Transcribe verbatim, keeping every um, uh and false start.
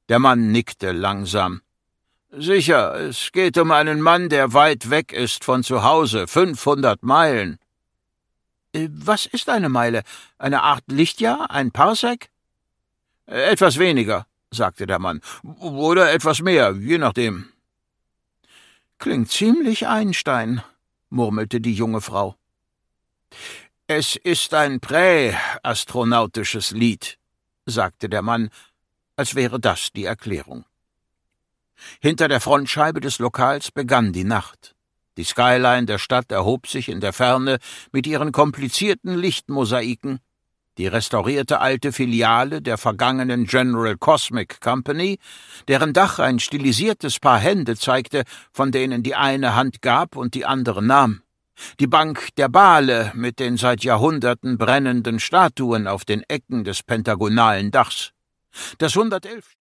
Der Mann nickte langsam. »Sicher, es geht um einen Mann, der weit weg ist von zu Hause, fünfhundert Meilen.« »Was ist eine Meile? Eine Art Lichtjahr? Ein Parsec?« »Etwas weniger«, sagte der Mann, »oder etwas mehr, je nachdem.« »Klingt ziemlich Einstein«, murmelte die junge Frau. »Es ist ein prä-astronautisches Lied«, sagte der Mann, als wäre das die Erklärung. Hinter der Frontscheibe des Lokals begann die Nacht. Die Skyline der Stadt erhob sich in der Ferne mit ihren komplizierten Lichtmosaiken. Die restaurierte alte Filiale der vergangenen General Cosmic Company, deren Dach ein stilisiertes Paar Hände zeigte, von denen die eine Hand gab und die andere nahm. Die Bank der Bale mit den seit Jahrhunderten brennenden Statuen auf den Ecken des pentagonalen Dachs. Das hundertelf